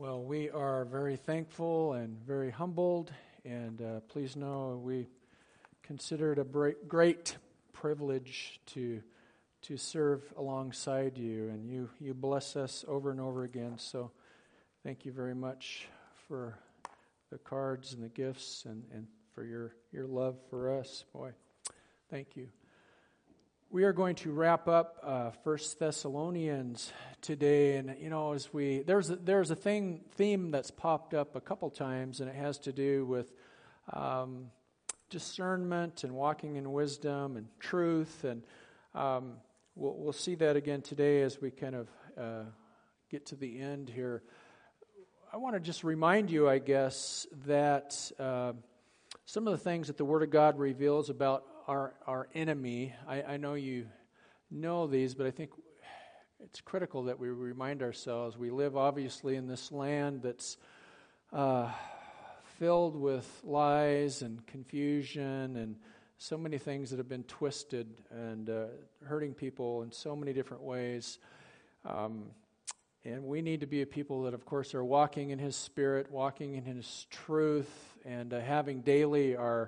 Well, we are very thankful and very humbled, and please know we consider it a great privilege to serve alongside you, and you bless us over and over again. So thank you very much for the cards and the gifts and for your love for us. Boy, thank you. We are going to wrap up 1 Thessalonians today, and as there's a theme that's popped up a couple times, and it has to do with discernment and walking in wisdom and truth, and we'll see that again today as we kind of get to the end here. I want to just remind you, I guess, that some of the things that the Word of God reveals about our enemy. I know you know these, but I think it's critical that we remind ourselves. We live obviously in this land that's filled with lies and confusion and so many things that have been twisted and hurting people in so many different ways. And we need to be a people that, of course, are walking in His Spirit, walking in His truth, and having daily our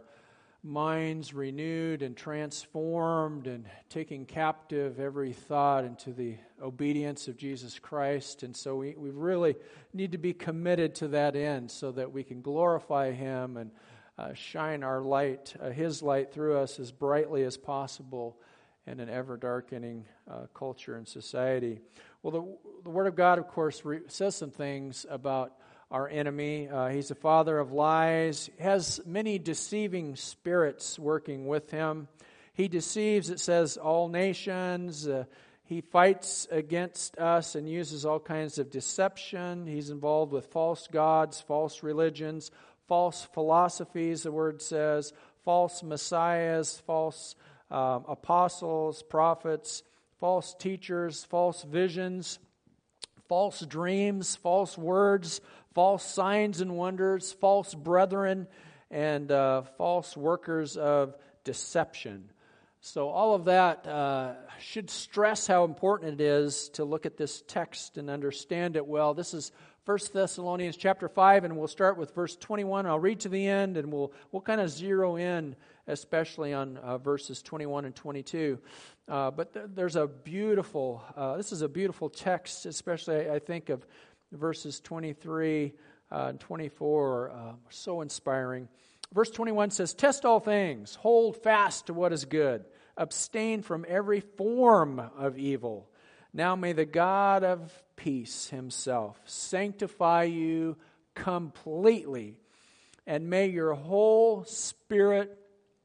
minds renewed and transformed and taking captive every thought into the obedience of Jesus Christ. And so we really need to be committed to that end so that we can glorify Him and shine our light, His light through us as brightly as possible in an ever-darkening culture and society. Well, the Word of God, of course, says some things about our enemy. He's the father of lies, has many deceiving spirits working with him. He deceives, it says, all nations. He fights against us and uses all kinds of deception. He's involved with false gods, false religions, false philosophies, the Word says, false messiahs, false apostles, prophets, false teachers, false visions, false dreams, false words, false signs and wonders, false brethren, and false workers of deception. So all of that should stress how important it is to look at this text and understand it well. This is 1 Thessalonians chapter 5, and we'll start with verse 21. I'll read to the end, and we'll kind of zero in especially on verses 21 and 22. But there's a beautiful, this is a beautiful text, especially I think of verses 23 and 24, so inspiring. Verse 21 says, "Test all things, hold fast to what is good, abstain from every form of evil. Now may the God of peace Himself sanctify you completely, and may your whole spirit,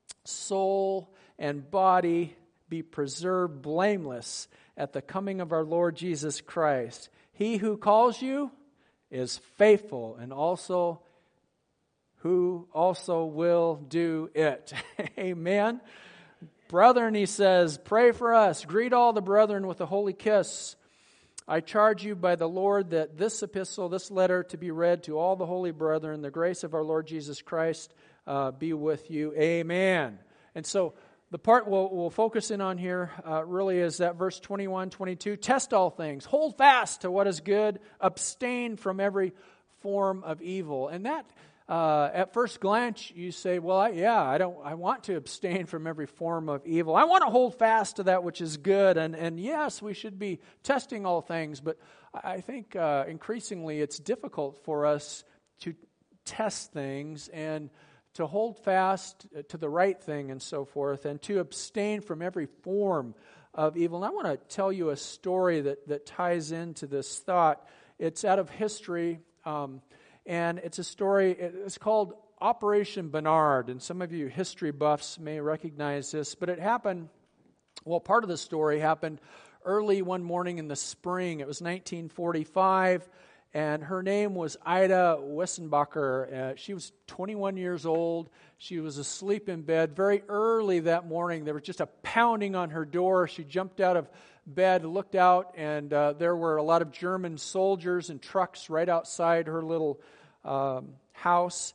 soul, and body be preserved blameless at the coming of our Lord Jesus Christ. He who calls you is faithful, and also who also will do it." Amen. Brethren, he says, pray for us. Greet all the brethren with a holy kiss. I charge you by the Lord that this epistle, this letter, to be read to all the holy brethren. The grace of our Lord Jesus Christ be with you. Amen. And so the part we'll focus in on here really is that verse 21, 22. Test all things. Hold fast to what is good. Abstain from every form of evil. And that, at first glance, you say, well, I want to abstain from every form of evil. I want to hold fast to that which is good. And yes, we should be testing all things. But I think increasingly it's difficult for us to test things and to hold fast to the right thing and so forth, and to abstain from every form of evil. And I want to tell you a story that ties into this thought. It's out of history, and it's a story, it's called Operation Bernard, and some of you history buffs may recognize this, but it happened, part of the story happened early one morning in the spring. It was 1945, and her name was Ida Wissenbacher. She was 21 years old. She was asleep in bed. Very early that morning, there was just a pounding on her door. She jumped out of bed, looked out, and there were a lot of German soldiers and trucks right outside her little house.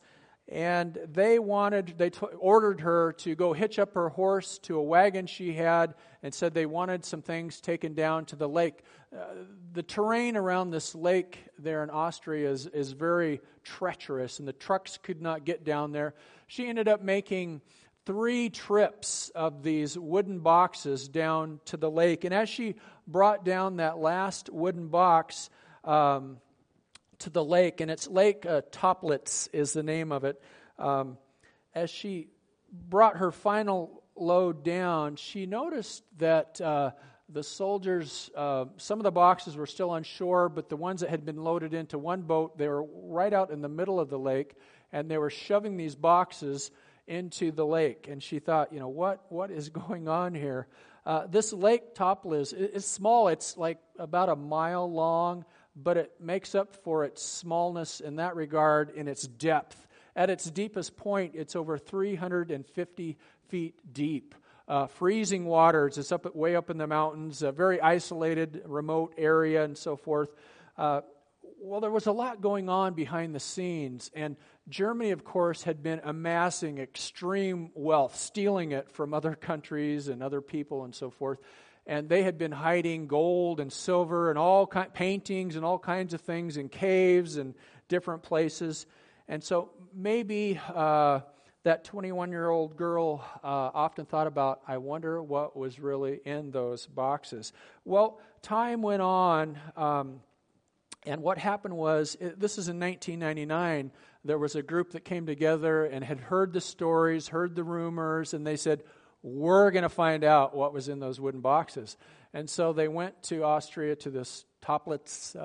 And they ordered her to go hitch up her horse to a wagon she had, and said they wanted some things taken down to the lake. The terrain around this lake there in Austria is very treacherous, and the trucks could not get down there. She ended up making 3 trips of these wooden boxes down to the lake. And as she brought down that last wooden box to the lake, and it's Lake Toplitz is the name of it. As she brought her final load down, she noticed that the soldiers, some of the boxes were still on shore, but the ones that had been loaded into one boat, they were right out in the middle of the lake, and they were shoving these boxes into the lake. And she thought, what is going on here? This Lake Toplitz is small. It's like about a mile long, but it makes up for its smallness in that regard in its depth. At its deepest point, it's over 350 feet deep. Freezing waters. It's way up in the mountains, a very isolated, remote area, and so forth. Well, there was a lot going on behind the scenes, and Germany, of course, had been amassing extreme wealth, stealing it from other countries and other people and so forth. And they had been hiding gold and silver and paintings and all kinds of things in caves and different places. And so maybe that 21-year-old girl often thought about, I wonder what was really in those boxes. Well, time went on, and what happened was, this is in 1999, there was a group that came together and had heard the stories, heard the rumors, and they said, we're going to find out what was in those wooden boxes. And so they went to Austria, to this Toplitz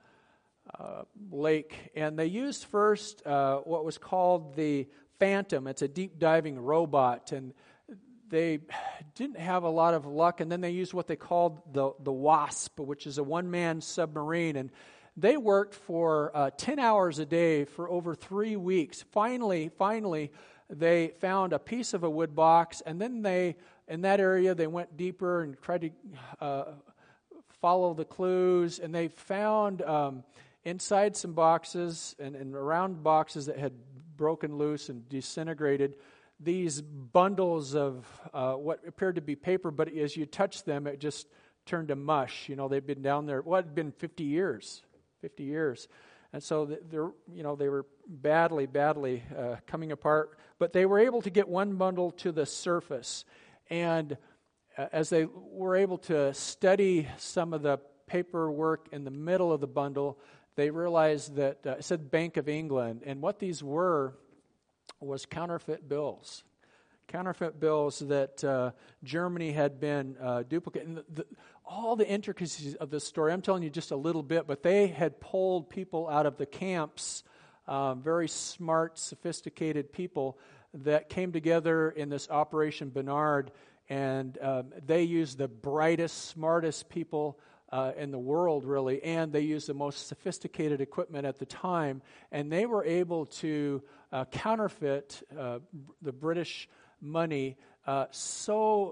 lake, and they used first what was called the Phantom. It's a deep diving robot, and they didn't have a lot of luck. And then they used what they called the Wasp, which is a one-man submarine, and they worked for 10 hours a day for over 3 weeks. Finally, they found a piece of a wood box, and then in that area, they went deeper and tried to follow the clues, and they found inside some boxes and around boxes that had broken loose and disintegrated, these bundles of what appeared to be paper, but as you touched them, it just turned to mush. They'd been down there, it had been 50 years. And so they were badly coming apart. But they were able to get one bundle to the surface. And as they were able to study some of the paperwork in the middle of the bundle, they realized that it said Bank of England. And what these was counterfeit bills. Counterfeit bills that Germany had been duplicating. All the intricacies of this story, I'm telling you just a little bit, but they had pulled people out of the camps, very smart, sophisticated people that came together in this Operation Bernard, and they used the brightest, smartest people in the world, really, and they used the most sophisticated equipment at the time, and they were able to counterfeit the British money so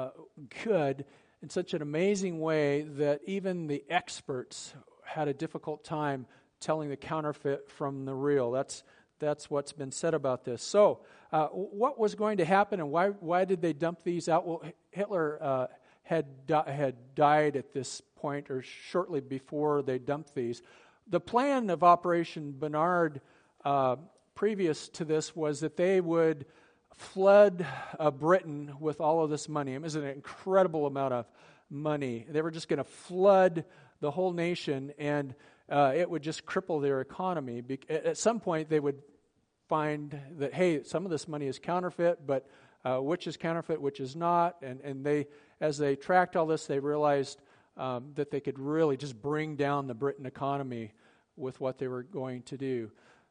good in such an amazing way that even the experts had a difficult time telling the counterfeit from the real. That's what's been said about this. So, what was going to happen, and why did they dump these out? Well, Hitler had died at this point, or shortly before they dumped these. The plan of Operation Bernard, previous to this, was that they would flood Britain with all of this money. It was an incredible amount of money. They were just going to flood the whole nation, and it would just cripple their economy. At some point, they would find that, hey, some of this money is counterfeit, but which is counterfeit, which is not. And they, as they tracked all this, they realized that they could really just bring down the Britain economy with what they were going to do.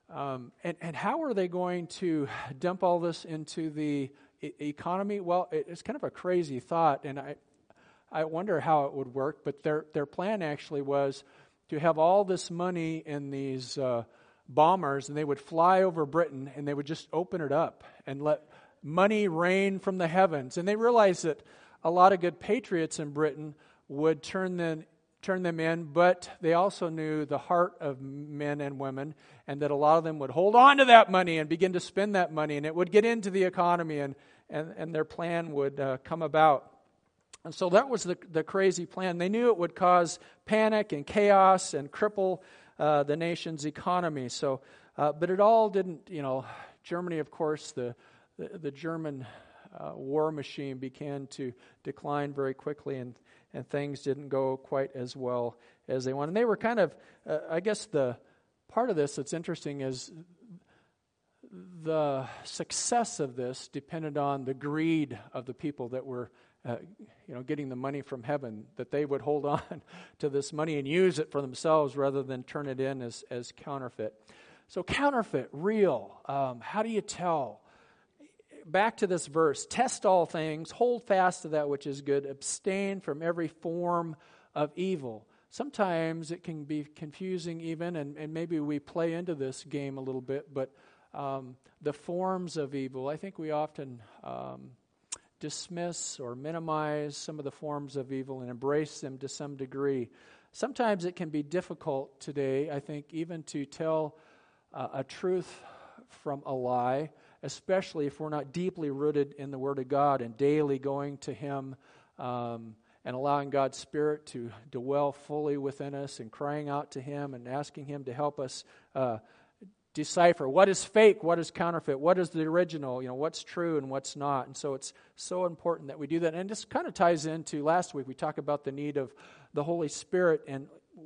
And how are they going to dump all this into the economy? Well, it's kind of a crazy thought, and I wonder how it would work. But their plan actually was to have all this money in these bombers, and they would fly over Britain, and they would just open it up and let money rain from the heavens. And they realized that a lot of good patriots in Britain would turn turn them in, but they also knew the heart of men and women, and that a lot of them would hold on to that money and begin to spend that money, and it would get into the economy, and their plan would come about. And so that was the crazy plan. They knew it would cause panic and chaos and cripple the nation's economy. So, but it all didn't, Germany, of course, the German war machine began to decline very quickly, and things didn't go quite as well as they wanted. And they were kind of, I guess the part of this that's interesting is the success of this depended on the greed of the people that were, getting the money from heaven, that they would hold on to this money and use it for themselves rather than turn it in as counterfeit. So counterfeit, real, how do you tell? Back to this verse, test all things, hold fast to that which is good, abstain from every form of evil. Sometimes it can be confusing even, and maybe we play into this game a little bit, but the forms of evil, I think we often dismiss or minimize some of the forms of evil and embrace them to some degree. Sometimes it can be difficult today, I think, even to tell a truth from a lie, especially if we're not deeply rooted in the Word of God and daily going to Him and allowing God's Spirit to dwell fully within us and crying out to Him and asking Him to help us decipher what is fake, what is counterfeit, what is the original, what's true and what's not. And so it's so important that we do that. And this kind of ties into last week. We talked about the need of the Holy Spirit, and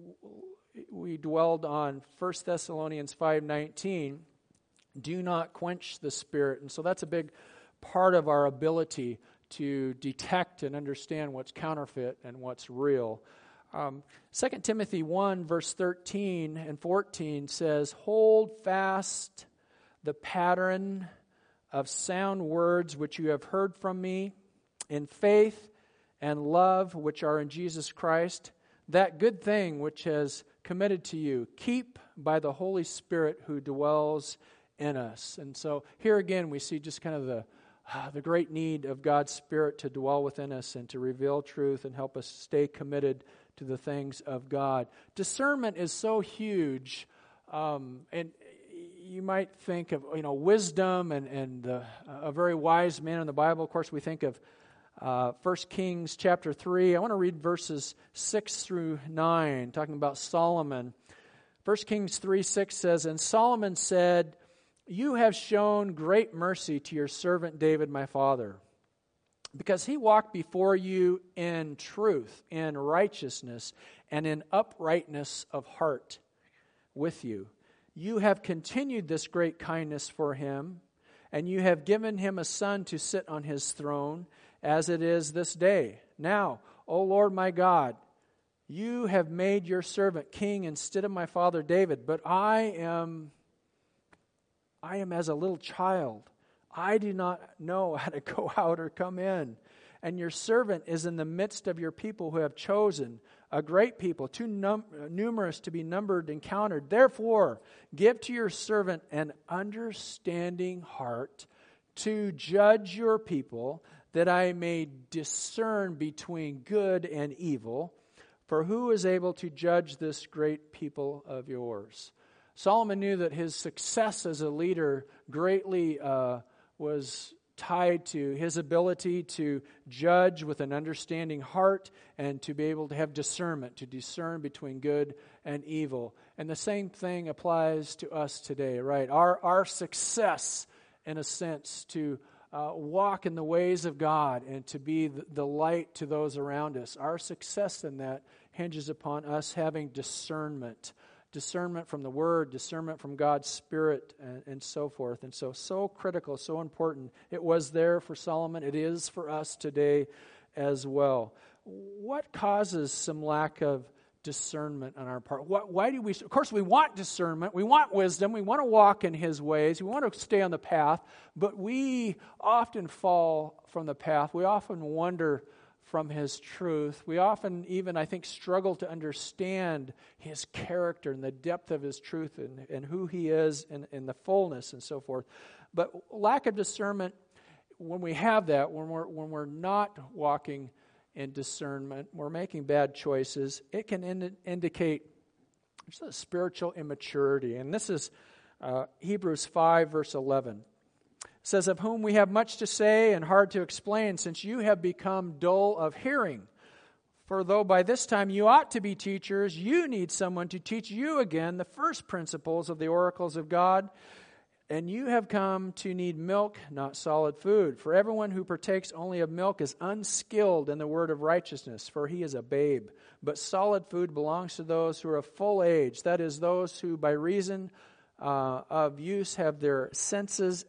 we dwelled on 1 Thessalonians 5:19. Do not quench the Spirit. And so that's a big part of our ability to detect and understand what's counterfeit and what's real. 2 Timothy 1, verse 13 and 14 says, hold fast the pattern of sound words which you have heard from me in faith and love which are in Jesus Christ. That good thing which has committed to you, keep by the Holy Spirit who dwells in us. And so here again we see just kind of the great need of God's Spirit to dwell within us and to reveal truth and help us stay committed to the things of God. Discernment is so huge, and you might think of wisdom and a very wise man in the Bible. Of course, we think of 1 Kings chapter 3. I want to read verses 6 through 9, talking about Solomon. 1 Kings 3:6 says, and Solomon said, you have shown great mercy to your servant David, my father, because he walked before you in truth, in righteousness, and in uprightness of heart with you. You have continued this great kindness for him, and you have given him a son to sit on his throne, as it is this day. Now, O Lord my God, you have made your servant king instead of my father David, but I am as a little child. I do not know how to go out or come in. And your servant is in the midst of your people who have chosen a great people, too numerous to be numbered and counted. Therefore, give to your servant an understanding heart to judge your people, that I may discern between good and evil. For who is able to judge this great people of yours? Solomon knew that his success as a leader greatly was tied to his ability to judge with an understanding heart and to be able to have discernment, to discern between good and evil. And the same thing applies to us today, right? Our success, in a sense, to walk in the ways of God and to be the light to those around us. Our success in that hinges upon us having discernment from the Word, discernment from God's Spirit, and so forth. And so critical, so important. It was there for Solomon. It is for us today as well. What causes some lack of discernment on our part? Why do we? Of course, we want discernment. We want wisdom. We want to walk in His ways. We want to stay on the path. But we often fall from the path. We often wander from His truth. We often even, I think, struggle to understand His character and the depth of His truth and who He is and the fullness and so forth. But lack of discernment, when we have that, when we're not walking in discernment, we're making bad choices, it can indicate a spiritual immaturity. And this is Hebrews 5, verse 11. It says, of whom we have much to say and hard to explain, since you have become dull of hearing. For though by this time you ought to be teachers, you need someone to teach you again the first principles of the oracles of God. And you have come to need milk, not solid food. For everyone who partakes only of milk is unskilled in the word of righteousness, for he is a babe. But solid food belongs to those who are of full age, that is, those who by reason of use have their senses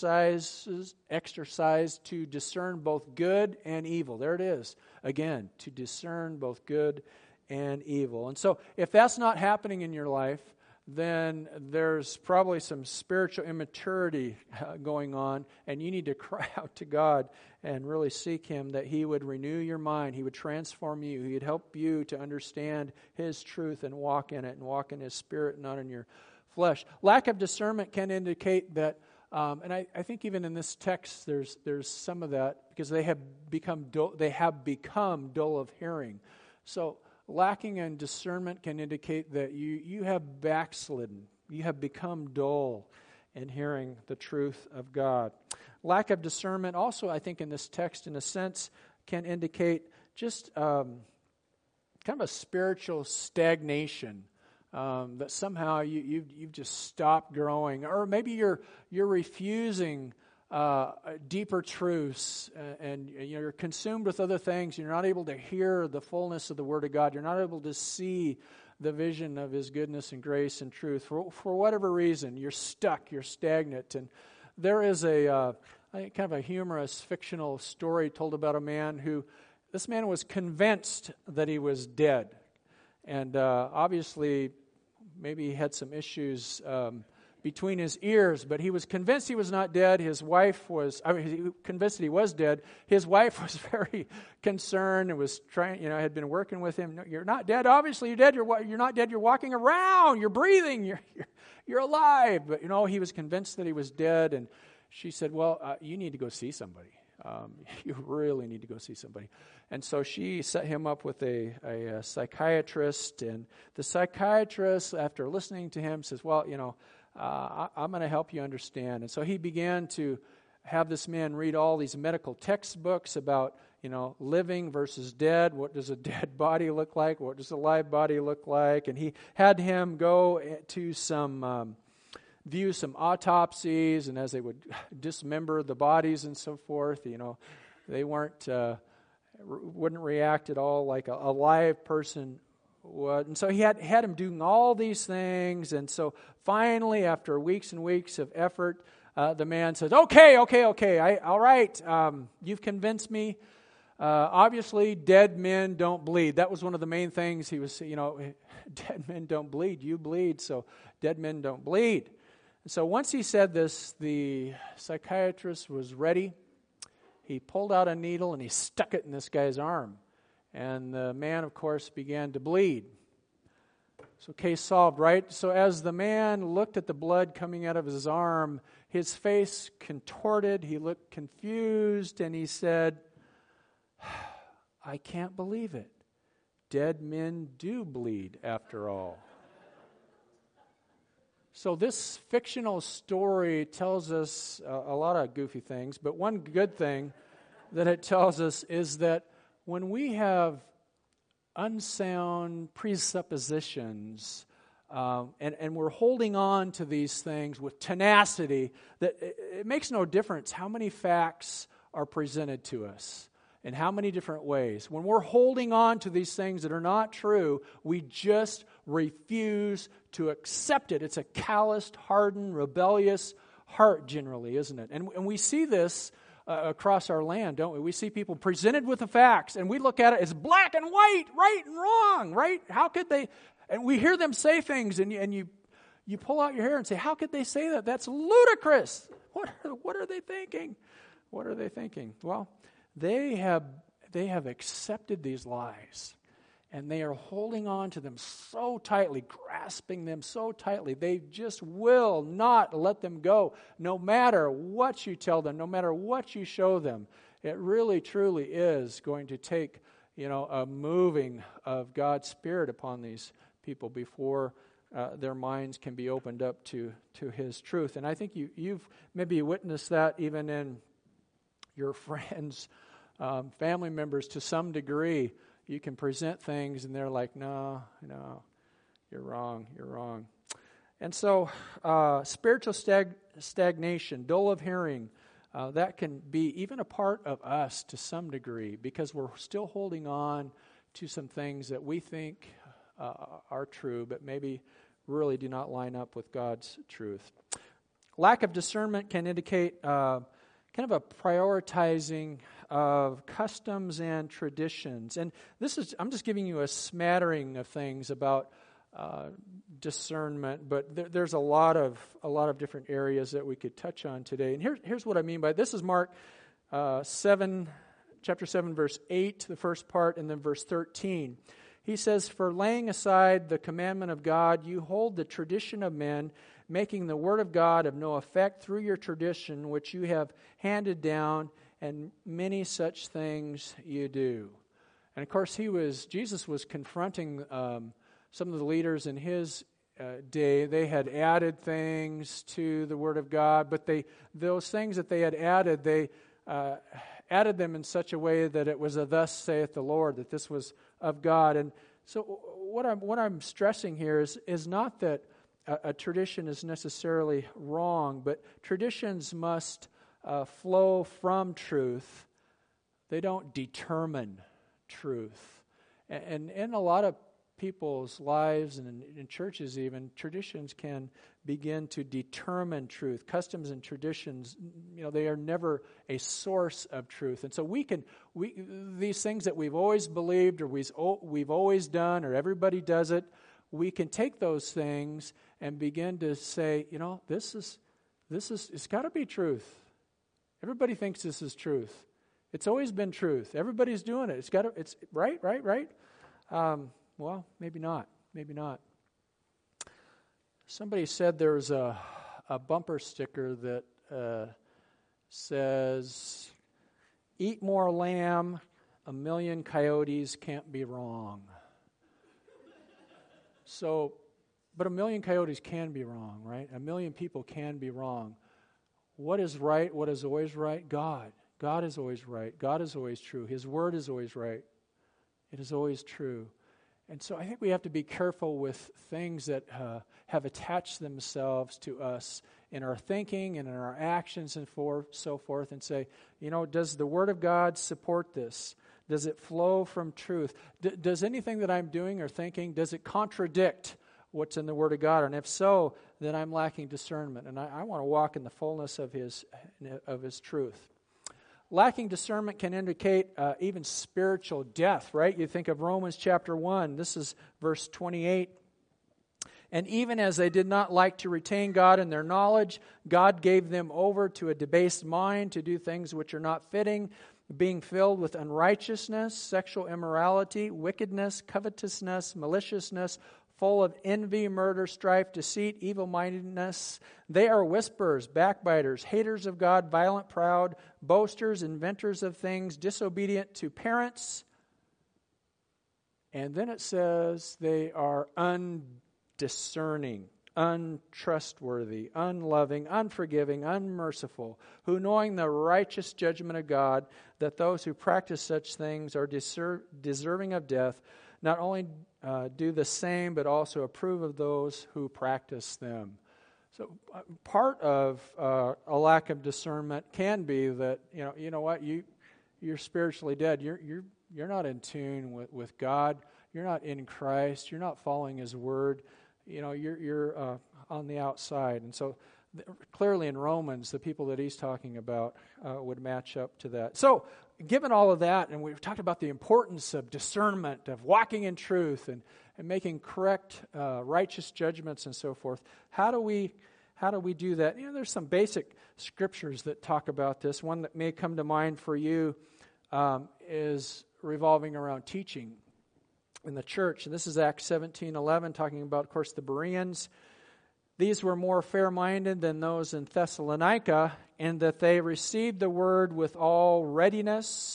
exercised to discern both good and evil. There it is, again, to discern both good and evil. And so if that's not happening in your life, then there's probably some spiritual immaturity going on, and you need to cry out to God and really seek Him that He would renew your mind, He would transform you, He would help you to understand His truth and walk in it, and walk in His Spirit, not in your flesh. Lack of discernment can indicate that, and I think even in this text there's some of that, because they have become dull of hearing. So lacking in discernment can indicate that you have backslidden. You have become dull in hearing the truth of God. Lack of discernment also, I think, in this text, in a sense, can indicate just kind of a spiritual stagnation. That somehow you've just stopped growing, or maybe you're refusing deeper truths, and you're consumed with other things. You're not able to hear the fullness of the Word of God. You're not able to see the vision of His goodness and grace and truth. For whatever reason, you're stuck, you're stagnant. And there is a kind of a humorous fictional story told about a man this man was convinced that he was dead. And obviously, maybe he had some issues between his ears, but he was convinced he was not dead. His wife was, convinced that he was dead. His wife was very concerned and was trying, had been working with him. No, you're not dead. Obviously, you're dead. You're not dead. You're walking around. You're breathing. You're alive. But he was convinced that he was dead. And she said, "Well, you need to go see somebody. You really need to go see somebody." And so she set him up with a psychiatrist. And the psychiatrist, after listening to him, says, "Well, I'm going to help you understand." And so he began to have this man read all these medical textbooks about, living versus dead. What does a dead body look like? What does a live body look like? And he had him go to view some autopsies, and as they would dismember the bodies and so forth, they wouldn't react at all like a live person would. And so he had him doing all these things. And so finally, after weeks and weeks of effort, the man says, okay, all right, you've convinced me. Obviously, dead men don't bleed. That was one of the main things he was, dead men don't bleed. You bleed, so dead men don't bleed. And so once he said this, the psychiatrist was ready. He pulled out a needle and he stuck it in this guy's arm. And the man, of course, began to bleed. So case solved, right? So as the man looked at the blood coming out of his arm, his face contorted, he looked confused, and he said, "I can't believe it. Dead men do bleed after all." So this fictional story tells us a lot of goofy things, but one good thing that it tells us is that when we have unsound presuppositions and we're holding on to these things with tenacity, that it makes no difference how many facts are presented to us in how many different ways. When we're holding on to these things that are not true, we just refuse to accept it. It's a calloused, hardened, rebellious heart generally, isn't it? And we see this across our land, don't we? We see people presented with the facts, and we look at it as black and white, right and wrong, right? How could they? And we hear them say things, and you pull out your hair and say, "How could they say that? That's ludicrous. What are they thinking? What are they thinking?" Well, they have accepted these lies, and they are holding on to them so tightly, grasping them so tightly. They just will not let them go, no matter what you tell them, no matter what you show them. It really, truly is going to take a moving of God's Spirit upon these people before their minds can be opened up to His truth. And I think you've maybe witnessed that even in your friends, family members to some degree. You can present things and they're like, no, you're wrong. And so spiritual stagnation, dull of hearing, that can be even a part of us to some degree because we're still holding on to some things that we think are true, but maybe really do not line up with God's truth. Lack of discernment can indicate kind of a prioritizing of customs and traditions. And I'm just giving you a smattering of things about discernment, but there's a lot of different areas that we could touch on today. And here's what I mean by this is Mark 7, chapter 7, verse 8, the first part, and then verse 13. He says, "For laying aside the commandment of God, you hold the tradition of men, making the word of God of no effect through your tradition, which you have handed down, and many such things you do." And of course, Jesus was confronting some of the leaders in his day. They had added things to the Word of God, but those things that they had added, they added them in such a way that it was a "thus saith the Lord," that this was of God. And so what I'm stressing here is not that a tradition is necessarily wrong, but traditions must flow from truth. They don't determine truth. And in a lot of people's lives and in churches even, traditions can begin to determine truth. Customs and traditions, they are never a source of truth. And so these things that we've always believed or we've always done or everybody does it, we can take those things and begin to say, it's got to be truth. Everybody thinks this is truth. It's always been truth. Everybody's doing it. It's right. Well, maybe not. Somebody said there's a bumper sticker that says, "Eat more lamb, a million coyotes can't be wrong." So, but a million coyotes can be wrong, right? A million people can be wrong. What is right? What is always right? God. God is always right. God is always true. His word is always right. It is always true. And so I think we have to be careful with things that have attached themselves to us in our thinking and in our actions and so forth, and say, does the Word of God support this? Does it flow from truth? Does anything that I'm doing or thinking, does it contradict what's in the Word of God? And if so, then I'm lacking discernment, and I want to walk in the fullness of His truth. Lacking discernment can indicate even spiritual death, right? You think of Romans chapter 1. This is verse 28. "And even as they did not like to retain God in their knowledge, God gave them over to a debased mind to do things which are not fitting, being filled with unrighteousness, sexual immorality, wickedness, covetousness, maliciousness, full of envy, murder, strife, deceit, evil-mindedness. They are whisperers, backbiters, haters of God, violent, proud, boasters, inventors of things, disobedient to parents." And then it says they are undiscerning, untrustworthy, unloving, unforgiving, unmerciful, who, knowing the righteous judgment of God, that those who practice such things are deserving of death, not only do the same, but also approve of those who practice them. So part of a lack of discernment can be that, you're spiritually dead. You're not in tune with God. You're not in Christ. You're not following His Word. You're on the outside. And so clearly in Romans, the people that he's talking about would match up to that. So given all of that, and we've talked about the importance of discernment, of walking in truth, and making correct, righteous judgments and so forth, how do we do that? There's some basic scriptures that talk about this. One that may come to mind for you is revolving around teaching in the church. And this is Acts 17:11, talking about, of course, the Bereans. These were more fair-minded than those in Thessalonica, in that they received the word with all readiness,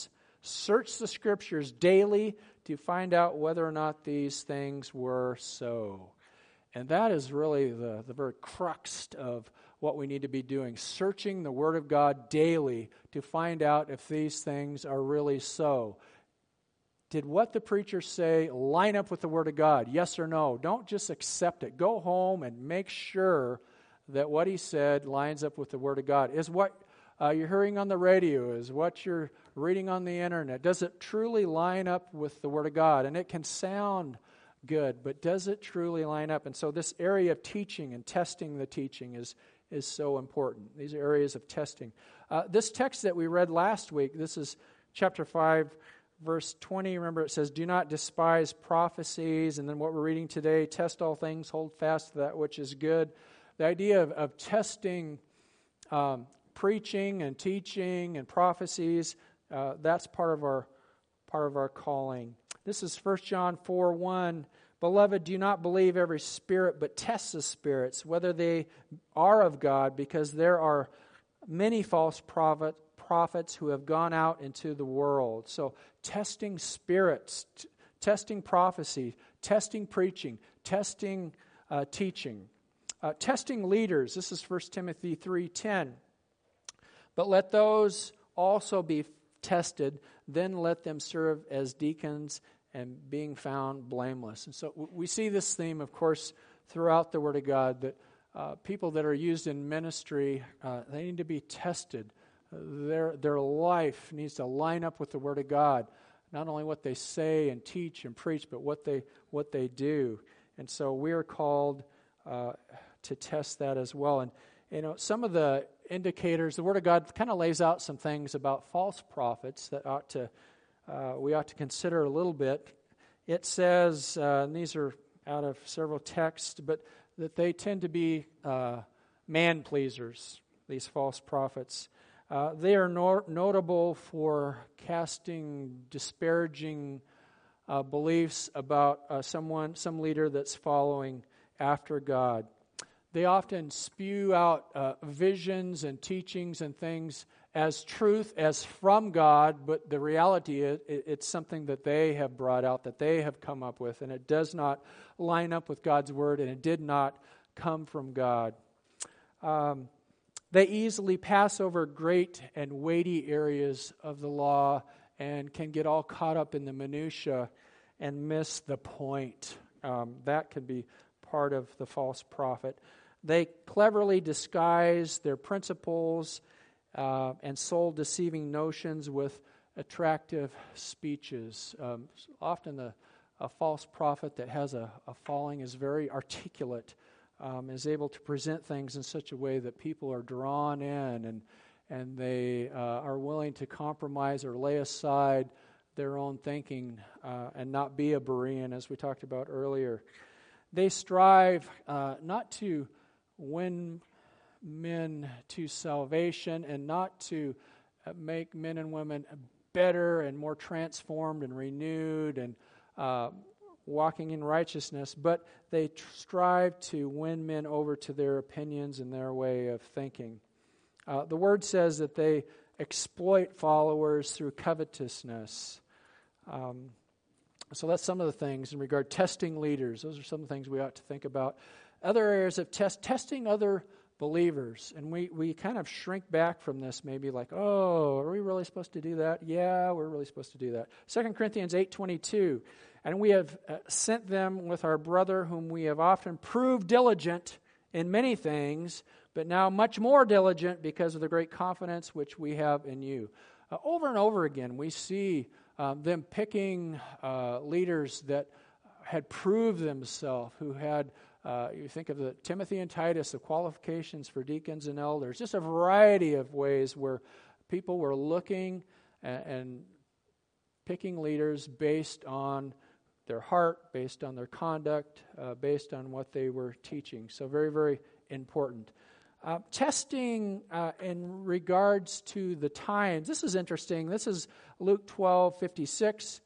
Search the Scriptures daily to find out whether or not these things were so. And that is really the very crux of what we need to be doing, searching the Word of God daily to find out if these things are really so. Did what the preachers say line up with the Word of God? Yes or no? Don't just accept it. Go home and make sure that what he said lines up with the Word of God. Is what you're hearing on the radio, is what you're reading on the internet, does it truly line up with the Word of God? And it can sound good, but does it truly line up? And so this area of teaching and testing the teaching is so important. These are areas of testing. This text that we read last week, this is chapter 5, verse 20. Remember, it says, do not despise prophecies. And then what we're reading today, test all things, hold fast to that which is good. The idea of testing preaching and teaching and prophecies, that's part of our calling. This is 1 John 4:1. Beloved, do not believe every spirit, but test the spirits, whether they are of God, because there are many false prophets who have gone out into the world. So testing spirits, testing prophecy, testing preaching, testing teaching. Testing leaders, this is 1 Timothy 3:10. But let those also be tested, then let them serve as deacons and being found blameless. And so we see this theme, of course, throughout the Word of God, that people that are used in ministry, they need to be tested. Their life needs to line up with the Word of God. Not only what they say and teach and preach, but what they do. And so we are called to test that as well. And some of the indicators, the Word of God kind of lays out some things about false prophets that we ought to consider a little bit. It says, and these are out of several texts, but that they tend to be man pleasers, these false prophets. They are notable for casting disparaging beliefs about some leader that's following after God. They often spew out visions and teachings and things as truth, as from God, but the reality is it's something that they have brought out, that they have come up with, and it does not line up with God's Word, and it did not come from God. They easily pass over great and weighty areas of the law and can get all caught up in the minutia and miss the point. That could be part of the false prophet. They cleverly disguise their principles and soul-deceiving notions with attractive speeches. Often a false prophet that has a following is very articulate, is able to present things in such a way that people are drawn in and they are willing to compromise or lay aside their own thinking and not be a Berean, as we talked about earlier. They strive not to win men to salvation and not to make men and women better and more transformed and renewed and walking in righteousness, but they strive to win men over to their opinions and their way of thinking. The Word says that they exploit followers through covetousness. So that's some of the things in regard to testing leaders. Those are some of the things we ought to think about. Other areas of testing other believers. And we kind of shrink back from this, maybe like, oh, are we really supposed to do that? Yeah, we're really supposed to do that. 2 Corinthians 8:22, and we have sent them with our brother, whom we have often proved diligent in many things, but now much more diligent because of the great confidence which we have in you. Over and over again, we see them picking leaders that had proved themselves, who had, you think of the Timothy and Titus, the qualifications for deacons and elders, just a variety of ways where people were looking and picking leaders based on their heart, based on their conduct, based on what they were teaching. So very, very important. Testing in regards to the times. This is interesting. This is Luke 12:56.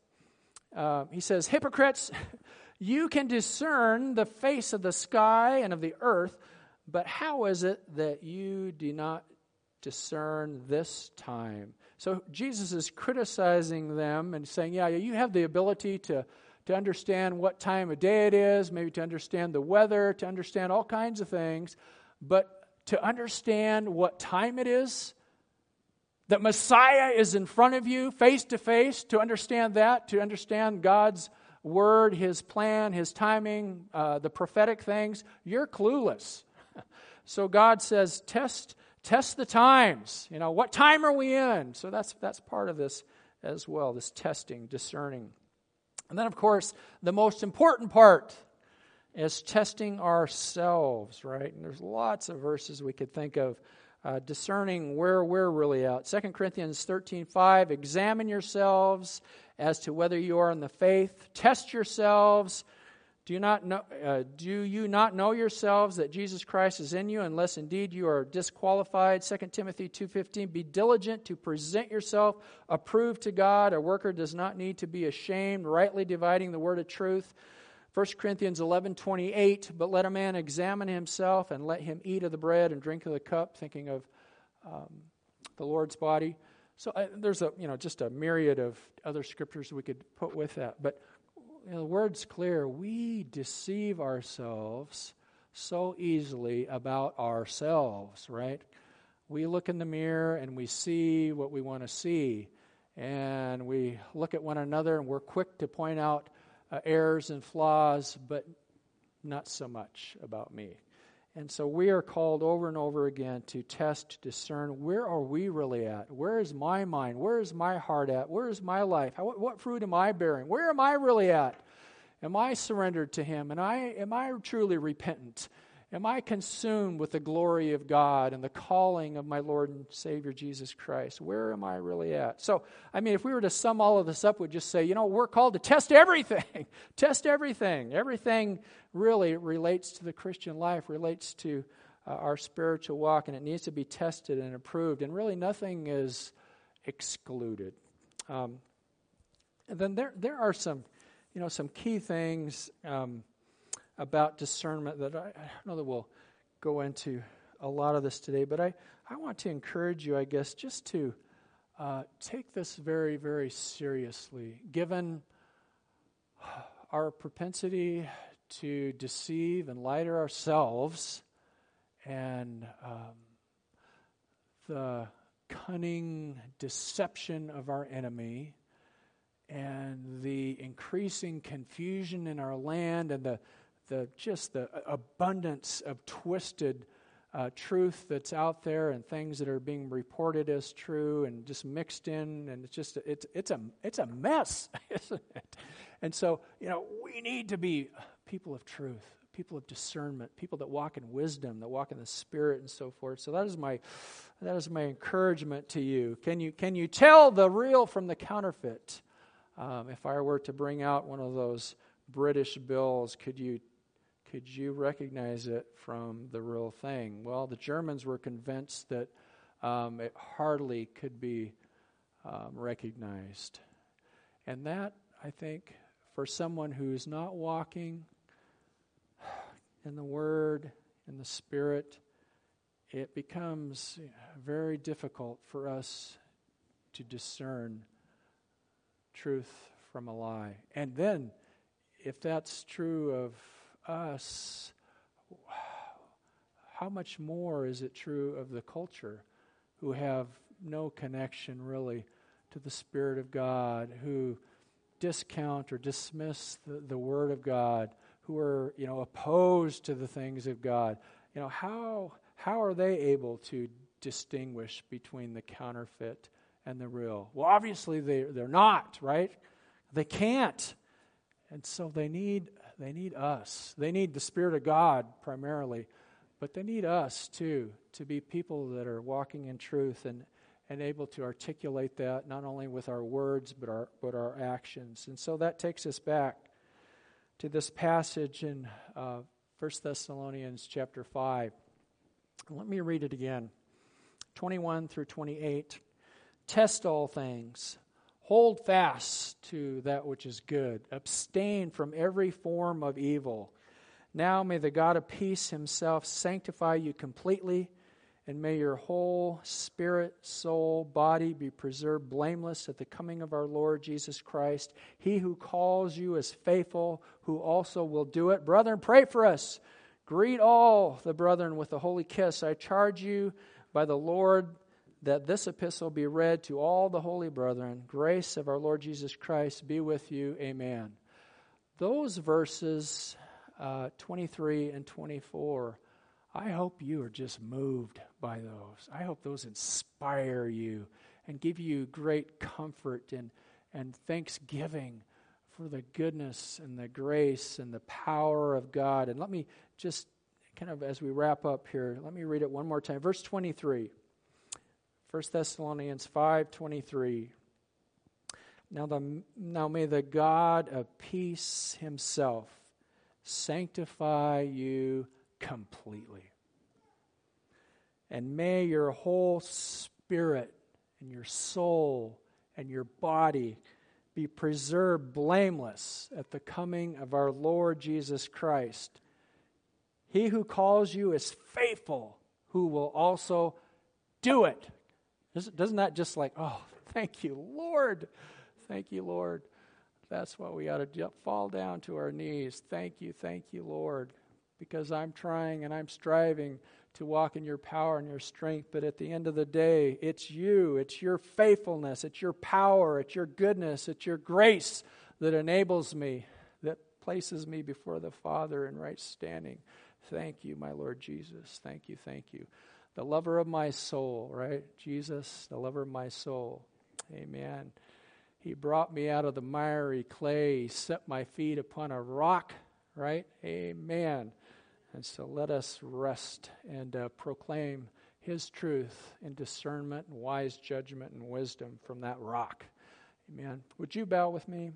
He says, hypocrites, you can discern the face of the sky and of the earth, but how is it that you do not discern this time? So Jesus is criticizing them and saying, yeah, you have the ability to understand what time of day it is, maybe to understand the weather, to understand all kinds of things, but to understand what time it is, that Messiah is in front of you, face to face, to understand that, to understand God's word, His plan, His timing, the prophetic things, you're clueless. So God says, test the times. What time are we in? So that's part of this as well, this testing, discerning. And then, of course, the most important part is testing ourselves, right? And there's lots of verses we could think of discerning where we're really at. 2 Corinthians 13:5, examine yourselves as to whether you are in the faith. Test yourselves. Do you not know yourselves that Jesus Christ is in you, unless indeed you are disqualified? 2 Timothy 2:15, be diligent to present yourself approved to God. A worker does not need to be ashamed, rightly dividing the word of truth. 1 Corinthians 11:28, but let a man examine himself, and let him eat of the bread and drink of the cup, thinking of the Lord's body. So there's just a myriad of other scriptures we could put with that. But the word's clear. We deceive ourselves so easily about ourselves, right? We look in the mirror and we see what we want to see. And we look at one another and we're quick to point out errors and flaws, but not so much about me. And so we are called over and over again to test, to discern, where are we really at? Where is my mind? Where is my heart at? Where is my life? What fruit am I bearing? Where am I really at? Am I surrendered to Him? And am I truly repentant? Am I consumed with the glory of God and the calling of my Lord and Savior Jesus Christ? Where am I really at? So, if we were to sum all of this up, we'd just say, we're called to test everything. Test everything. Everything really relates to the Christian life, relates to our spiritual walk, and it needs to be tested and approved. And really nothing is excluded. And then there are some key things about discernment that I don't know that we'll go into a lot of this today, but I want to encourage you, I guess, just to take this very, very seriously, given our propensity to deceive and lie to ourselves, and the cunning deception of our enemy, and the increasing confusion in our land, and the abundance of twisted truth that's out there, and things that are being reported as true and just mixed in, and it's a mess, isn't it? And so we need to be people of truth, people of discernment, people that walk in wisdom, that walk in the Spirit, and so forth. So that is my encouragement to you. Can you tell the real from the counterfeit? If I were to bring out one of those British bills, could you recognize it from the real thing? Well, the Germans were convinced that it hardly could be recognized. And that, I think, for someone who's not walking in the Word, in the Spirit, it becomes very difficult for us to discern truth from a lie. And then, if that's true of us, how much more is it true of the culture, who have no connection really to the Spirit of God, who discount or dismiss the Word of God, who are opposed to the things of God? How are they able to distinguish between the counterfeit and the real? Well, obviously they're not, right? They can't. And so they need us. They need the Spirit of God primarily, but they need us too, to be people that are walking in truth and able to articulate that not only with our words but our actions. And so that takes us back to this passage in 1 Thessalonians chapter 5. Let me read it again. 21 through 28. Test all things. Hold fast to that which is good. Abstain from every form of evil. Now may the God of peace Himself sanctify you completely, And may your whole spirit, soul, body be preserved blameless at the coming of our Lord Jesus Christ. He who calls you is faithful, who also will do it. Brethren, pray for us. Greet all the brethren with a holy kiss. I charge you by the Lord that this epistle be read to all the holy brethren. Grace of our Lord Jesus Christ be with you. Amen. Those verses 23 and 24, I hope you are just moved by those. I hope those inspire you and give you great comfort and thanksgiving for the goodness and the grace and the power of God. And let me just kind of, as we wrap up here, let me read it one more time. Verse 23, 1 Thessalonians 5:23. Now may the God of peace himself sanctify you completely. And may your whole spirit and your soul and your body be preserved blameless at the coming of our Lord Jesus Christ. He who calls you is faithful, who will also do it. Doesn't that just like, oh, thank you, Lord. Thank you, Lord. That's why we ought to fall down to our knees. Thank you, Lord. Because I'm trying and I'm striving to walk in your power and your strength. But at the end of the day, it's you. It's your faithfulness. It's your power. It's your goodness. It's your grace that enables me, that places me before the Father in right standing. Thank you, my Lord Jesus. Thank you. The lover of my soul, right? Jesus, the lover of my soul. Amen. He brought me out of the miry clay. He set my feet upon a rock, right? Amen. And so let us rest and proclaim his truth in discernment and wise judgment and wisdom from that rock. Amen. Would you bow with me?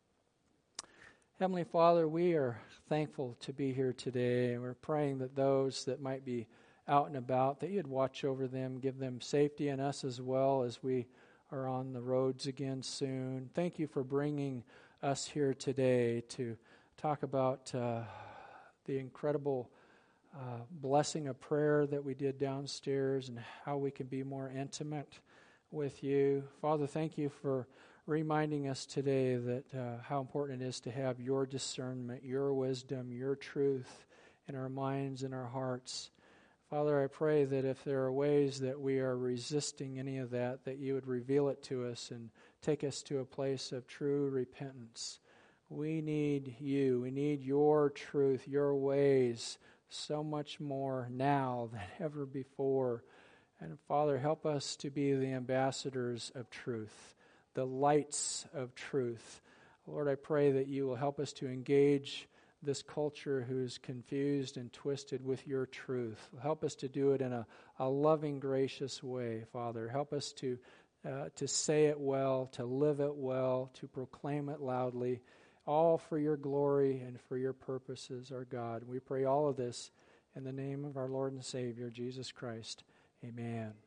Heavenly Father, we are thankful to be here today, and we're praying that those that might be out and about, that you'd watch over them, give them safety, and us as well as we are on the roads again soon. Thank you for bringing us here today to talk about the incredible blessing of prayer that we did downstairs and how we can be more intimate with you. Father, thank you for reminding us today that how important it is to have your discernment, your wisdom, your truth in our minds and our hearts. Father, I pray that if there are ways that we are resisting any of that, that you would reveal it to us and take us to a place of true repentance. We need you. We need your truth, your ways, so much more now than ever before. And Father, help us to be the ambassadors of truth, the lights of truth. Lord, I pray that you will help us to engage this culture who is confused and twisted with your truth. Help us to do it in a loving, gracious way, Father. Help us to say it well, to live it well, to proclaim it loudly, all for your glory and for your purposes, our God. We pray all of this in the name of our Lord and Savior, Jesus Christ. Amen.